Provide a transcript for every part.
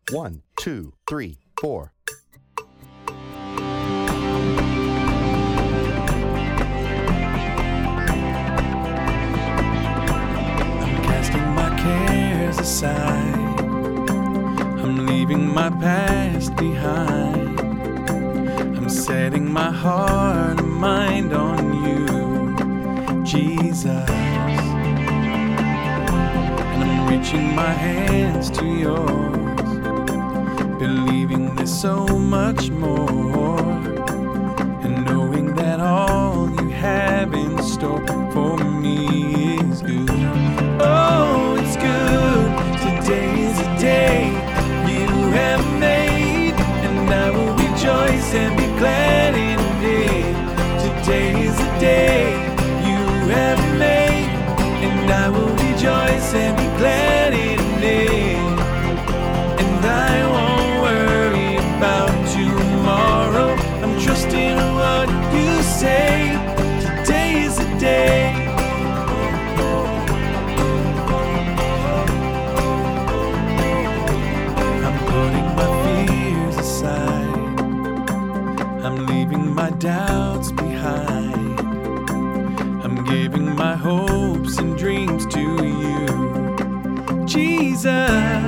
1, 2, 3, 4. I'm casting my cares aside. I'm leaving my past behind. I'm setting my heart and mind on you, Jesus. And I'm reaching my hands to yours, believing there's so much more, and knowing that all you have in store for me is good. Oh, it's good. Today is a day you have made, and I will rejoice and be glad in it. Today is a day you have made, and I will rejoice and be glad in it. And I won't worry about tomorrow. I'm trusting what you say. Today is the day. I'm putting my fears aside. I'm leaving my doubts behind. I'm giving my hopes and dreams to you, Jesus.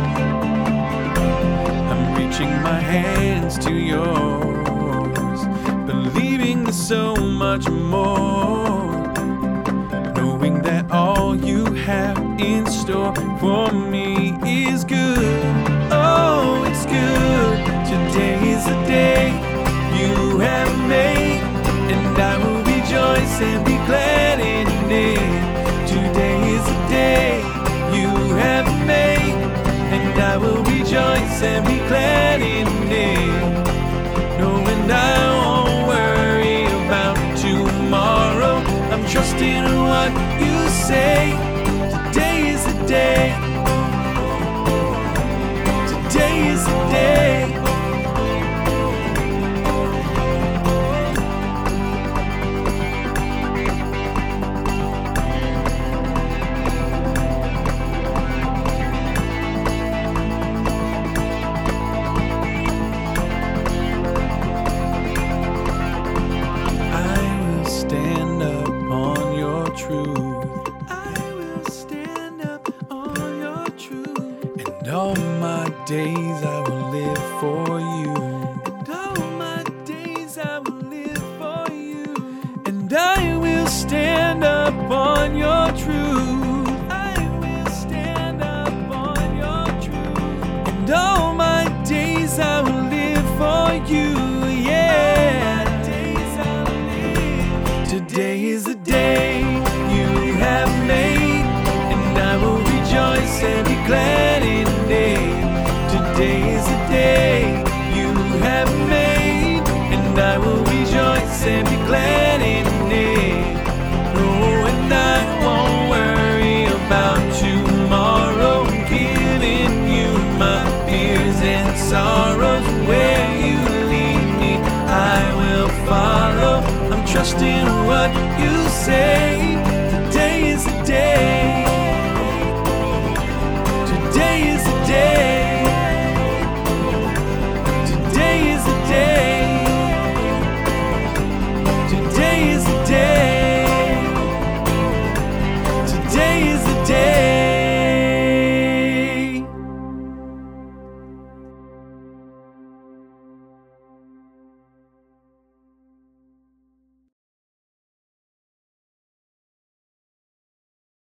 Reaching my hands to yours, believing there's so much more, knowing that all you have in store for me is good. Oh, it's good. Today is the day you have made, and I will rejoice and be glad in it. Today is the day you have made, and I will rejoice and be glad in it. No, and I won't worry about tomorrow. I'm trusting what you say. Today is the day. Today is the day. All my days I will live for you. And all my days I will live for you. And I will stand up on your truth. I will stand up on your truth. And all my days I will live for you. Yeah. Days I will live. Today is the day you have made, and I will rejoice and be glad in it. Today is the day you have made, and I will rejoice and be glad in it. No, and I won't worry about tomorrow. I'm giving you my fears and sorrows. Where you lead me, I will follow. I'm trusting what you say.